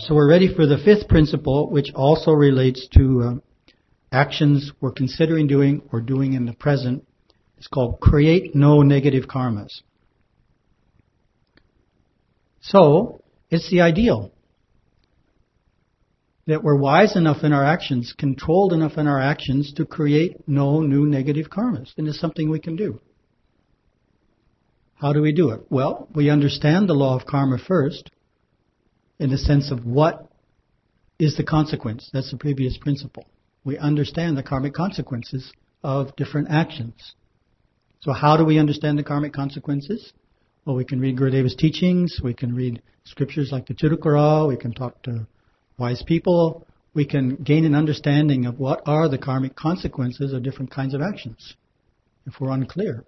So we're ready for the fifth principle, which also relates to actions we're considering doing or doing in the present. It's called create no negative karmas. So, it's the ideal that we're wise enough in our actions, controlled enough in our actions to create no new negative karmas. And it's something we can do. How do we do it? Well, we understand the law of karma first, in the sense of what is the consequence. That's the previous principle. We understand the karmic consequences of different actions. So how do we understand the karmic consequences? Well, we can read Gurudeva's teachings, we can read scriptures like the Tirukkural, we can talk to wise people, we can gain an understanding of what are the karmic consequences of different kinds of actions, if we're unclear.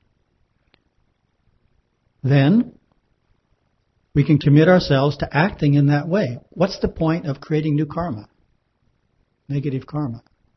Then, we can commit ourselves to acting in that way. What's the point of creating new karma? Negative karma.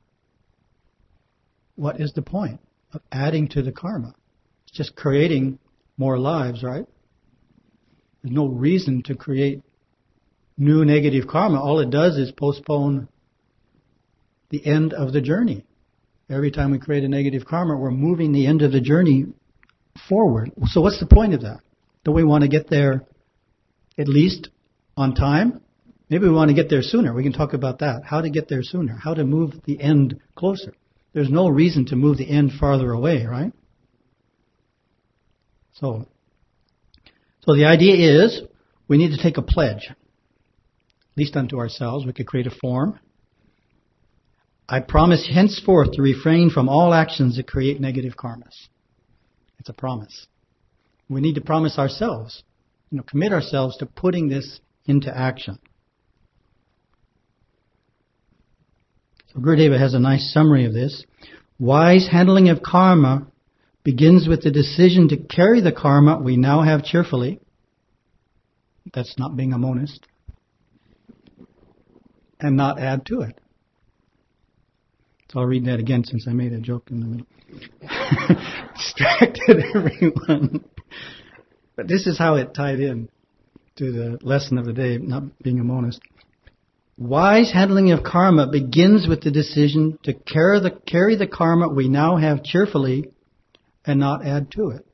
What is the point of adding to the karma? It's just creating more lives, right? There's no reason to create new negative karma. All it does is postpone the end of the journey. Every time we create a negative karma, we're moving the end of the journey forward. So what's the point of that? Don't we want to get there at least on time? Maybe we want to get there sooner. We can talk about that. How to get there sooner. How to move the end closer. There's no reason to move the end farther away, right? So the idea is we need to take a pledge, at least unto ourselves. We could create a form. I promise henceforth to refrain from all actions that create negative karmas. It's a promise. We need to promise ourselves, commit ourselves to putting this into action. So Gurudeva has a nice summary of this. Wise handling of karma begins with the decision to carry the karma we now have cheerfully. That's not being a monist. And not add to it. So I'll read that again since I made a joke in the middle. Distracted everyone. But this is how it tied in to the lesson of the day, not being a monist. Wise handling of karma begins with the decision to carry the karma we now have cheerfully and not add to it.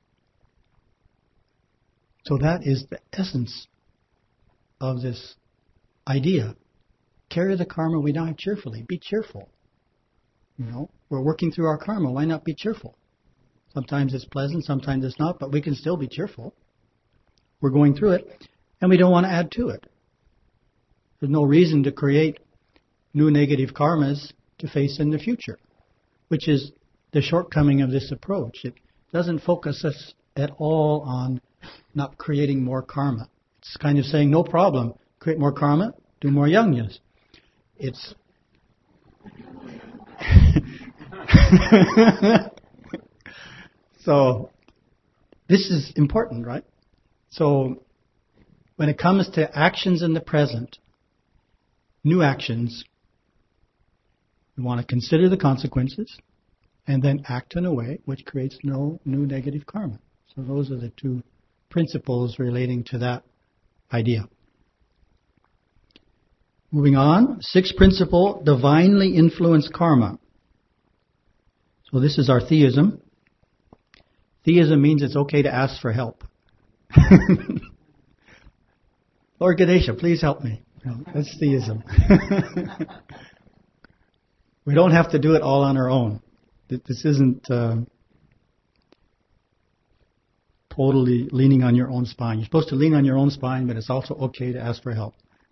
So that is the essence of this idea. Carry the karma we now have cheerfully. Be cheerful. We're working through our karma. Why not be cheerful? Sometimes it's pleasant, sometimes it's not, but we can still be cheerful. We're going through it, and we don't want to add to it. There's no reason to create new negative karmas to face in the future, which is the shortcoming of this approach. It doesn't focus us at all on not creating more karma. It's kind of saying, no problem, create more karma, do more yajnas. It's so this is important, right? So when it comes to actions in the present, new actions, we want to consider the consequences and then act in a way which creates no new negative karma. So those are the two principles relating to that idea. Moving on, sixth principle, divinely influenced karma. So this is our theism. Theism means it's okay to ask for help. Lord Ganesha, please help me. That's theism. We don't have to do it all on our own. This isn't totally leaning on your own spine. You're supposed to lean on your own spine, but it's also okay to ask for help.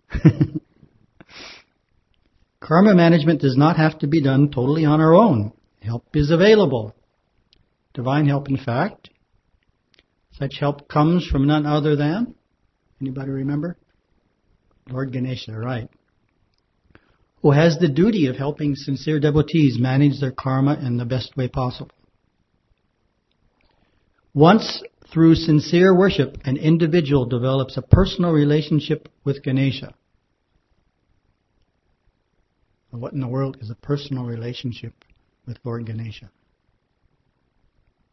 Karma management does not have to be done totally on our own. Help is available. Divine help, in fact. Such help comes from none other than, anybody remember? Lord Ganesha, right. Who has the duty of helping sincere devotees manage their karma in the best way possible. Once, through sincere worship, an individual develops a personal relationship with Ganesha. What in the world is a personal relationship with Lord Ganesha?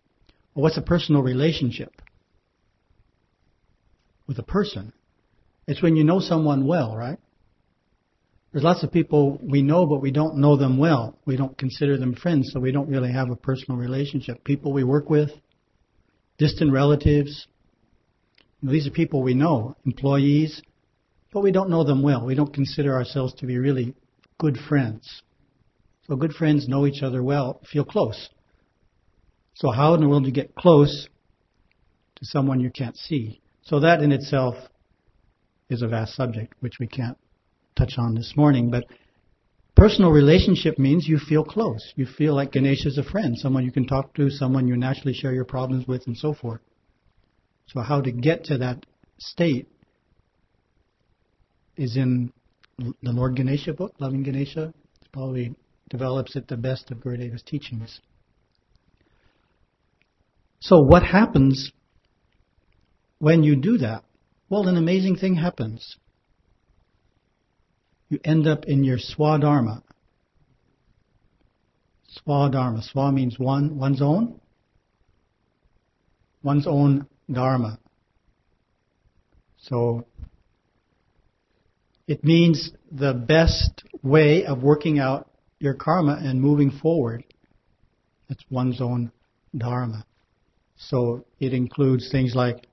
Well, what's a personal relationship with a person? It's when you know someone well, right? There's lots of people we know, but we don't know them well. We don't consider them friends, so we don't really have a personal relationship. People we work with, distant relatives, these are people we know, employees, but we don't know them well. We don't consider ourselves to be really good friends. So good friends know each other well, feel close. So how in the world do you get close to someone you can't see? So that in itself is a vast subject, which we can't touch on this morning. But personal relationship means you feel close. You feel like Ganesha is a friend, someone you can talk to, someone you naturally share your problems with, and so forth. So how to get to that state is in the Lord Ganesha book, Loving Ganesha. It probably develops it the best of Gurudeva's teachings. So what happens when you do that? Well, an amazing thing happens. You end up in your Swadharma. Swadharma. Swa means one, one's own dharma. So it means the best way of working out your karma and moving forward. It's one's own dharma. So it includes things like,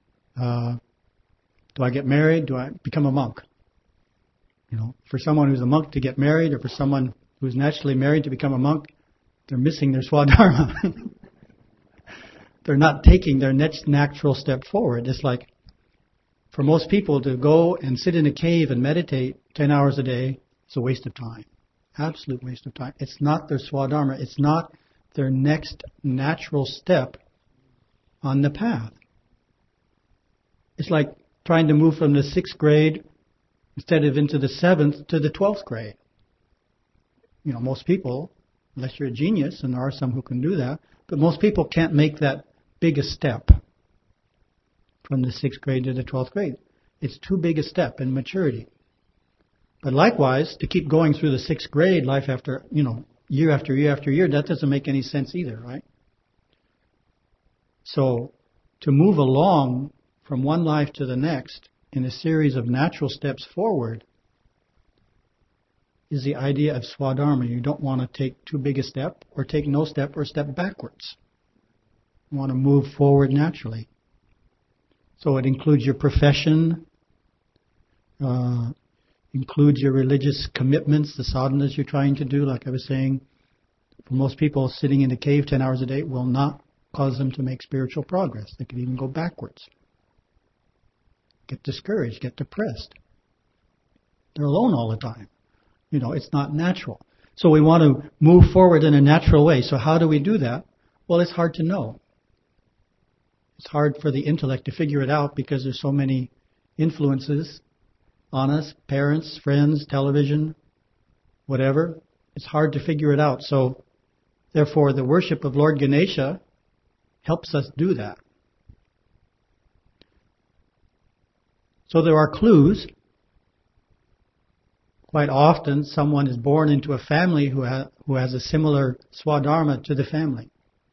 do I get married? Do I become a monk? For someone who's a monk to get married, or for someone who's naturally married to become a monk, they're missing their Swadharma. They're not taking their next natural step forward. It's like, for most people to go and sit in a cave and meditate 10 hours a day, it's a waste of time. Absolute waste of time. It's not their Swadharma. It's not their next natural step on the path. It's like trying to move from the 6th grade instead of into the 7th to the 12th grade. Most people, unless you're a genius, and there are some who can do that, but most people can't make that biggest step from the 6th grade to the 12th grade. It's too big a step in maturity. But likewise, to keep going through the 6th grade, year after year after year, that doesn't make any sense either, right? So, to move along from one life to the next in a series of natural steps forward is the idea of Swadharma. You don't want to take too big a step, or take no step, or step backwards. You want to move forward naturally. So it includes your profession, includes your religious commitments, the sadhanas you're trying to do. Like I was saying, for most people, sitting in a cave 10 hours a day will not cause them to make spiritual progress. They could even go backwards. Get discouraged, get depressed. They're alone all the time. It's not natural. So we want to move forward in a natural way. So how do we do that? Well, it's hard to know. It's hard for the intellect to figure it out because there's so many influences on us, parents, friends, television, whatever. It's hard to figure it out. So, therefore, the worship of Lord Ganesha helps us do that. So there are clues. Quite often, someone is born into a family who has a similar Swadharma to the family.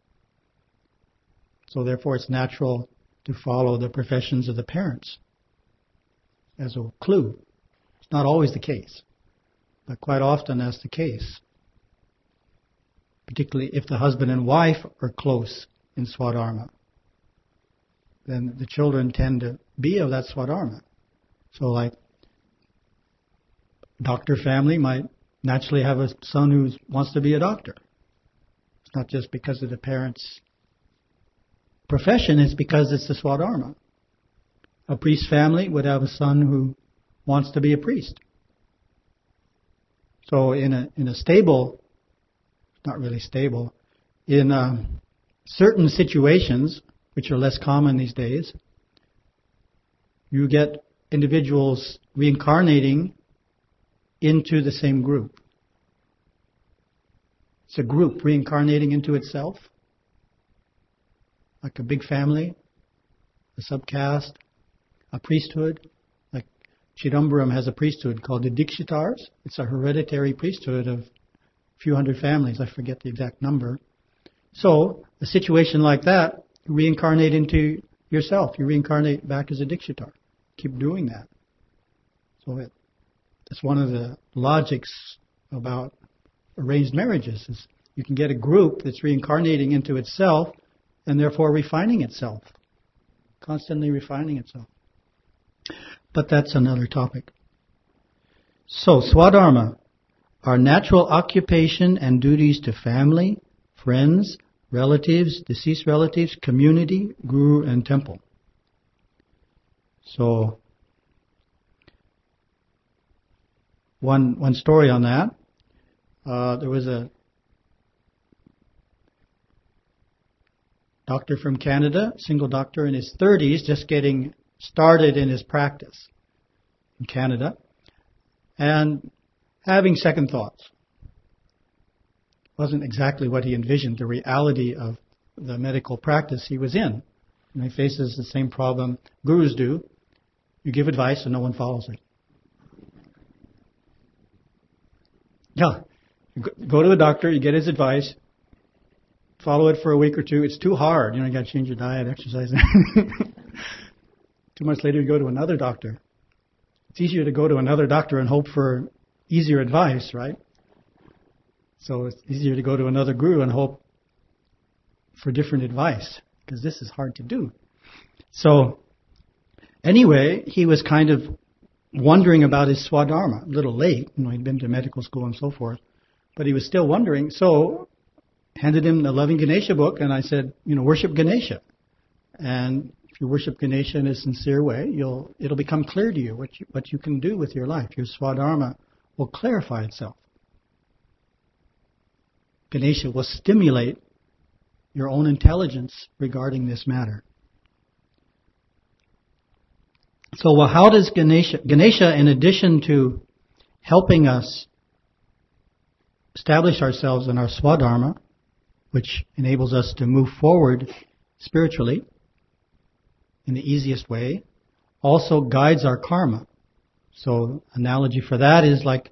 So therefore, it's natural to follow the professions of the parents as a clue. It's not always the case, but quite often that's the case. Particularly if the husband and wife are close in Swadharma, then the children tend to be of that Swadharma. So like, doctor family might naturally have a son who wants to be a doctor. It's not just because of the parents' profession, it's because it's the Swadharma. A priest family would have a son who wants to be a priest. So in a stable, not really stable, in certain situations, which are less common these days, you get individuals reincarnating into the same group. It's a group reincarnating into itself, like a big family, a subcaste, a priesthood. Like Chidambaram has a priesthood called the Dikshitars. It's a hereditary priesthood of a few hundred families. I forget the exact number. So, a situation like that, you reincarnate into yourself. You reincarnate back as a Dikshitar. Keep doing that. So it's one of the logics about arranged marriages is you can get a group that's reincarnating into itself and therefore refining itself, constantly refining itself. But that's another topic. So, Swadharma, our natural occupation and duties to family, friends, relatives, deceased relatives, community, guru, and temple. So, one story on that. There was a doctor from Canada, single doctor in his 30s, just getting started in his practice in Canada, and having second thoughts. Wasn't exactly what he envisioned, the reality of the medical practice he was in. And he faces the same problem gurus do. You give advice and no one follows it. Yeah, you go to a doctor, you get his advice, follow it for a week or two. It's too hard. You got to change your diet, exercise. 2 months later, you go to another doctor. It's easier to go to another doctor and hope for easier advice, right? So it's easier to go to another guru and hope for different advice, because this is hard to do. So anyway, he was kind of wondering about his Swadharma, a little late. He'd been to medical school and so forth, but he was still wondering. So handed him the Loving Ganesha book, and I said, worship Ganesha. And if you worship Ganesha in a sincere way, it'll become clear to you what you can do with your life. Your Swadharma will clarify itself. Ganesha will stimulate your own intelligence regarding this matter. So, how does Ganesha, in addition to helping us establish ourselves in our Swadharma, which enables us to move forward spiritually in the easiest way, also guides our karma. So, analogy for that is like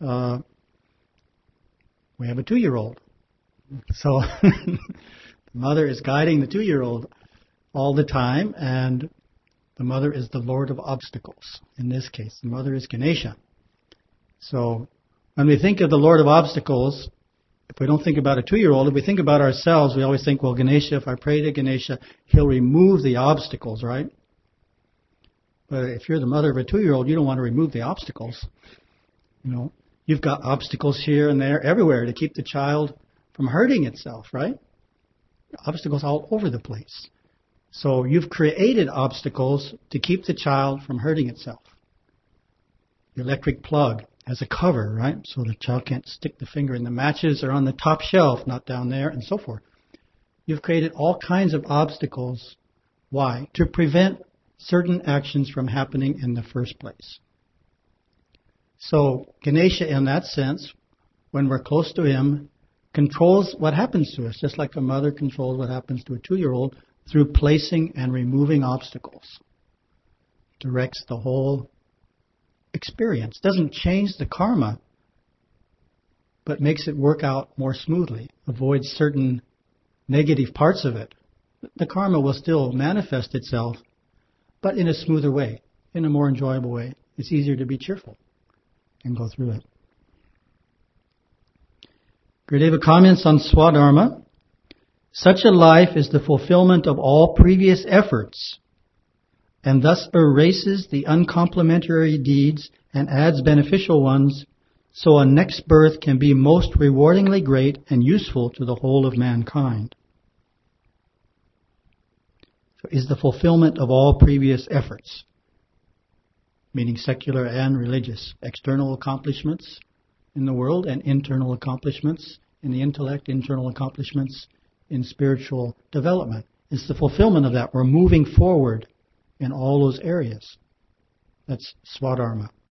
we have a 2-year-old. So, the mother is guiding the 2-year-old all the time, and the mother is the Lord of Obstacles. In this case, the mother is Ganesha. So, when we think of the Lord of Obstacles, if we don't think about a 2-year-old, if we think about ourselves, we always think, well, Ganesha, if I pray to Ganesha, he'll remove the obstacles, right? But if you're the mother of a 2-year-old, you don't want to remove the obstacles. You've got obstacles here and there, everywhere, to keep the child from hurting itself, right? Obstacles all over the place. So you've created obstacles to keep the child from hurting itself. The electric plug has a cover, right? So the child can't stick the finger in. The matches are on the top shelf, not down there, and so forth. You've created all kinds of obstacles. Why? To prevent certain actions from happening in the first place. So Ganesha, in that sense, when we're close to him, controls what happens to us, just like a mother controls what happens to a 2-year-old through placing and removing obstacles. Directs the whole experience. Doesn't change the karma, but makes it work out more smoothly. Avoids certain negative parts of it. The karma will still manifest itself, but in a smoother way, in a more enjoyable way. It's easier to be cheerful and go through it. Gurudeva comments on Swadharma. Such a life is the fulfillment of all previous efforts, and thus erases the uncomplimentary deeds and adds beneficial ones, so a next birth can be most rewardingly great and useful to the whole of mankind. So is the fulfillment of all previous efforts, meaning secular and religious, external accomplishments in the world and internal accomplishments in the intellect, internal accomplishments in spiritual development. It's the fulfillment of that. We're moving forward in all those areas. That's Swadharma.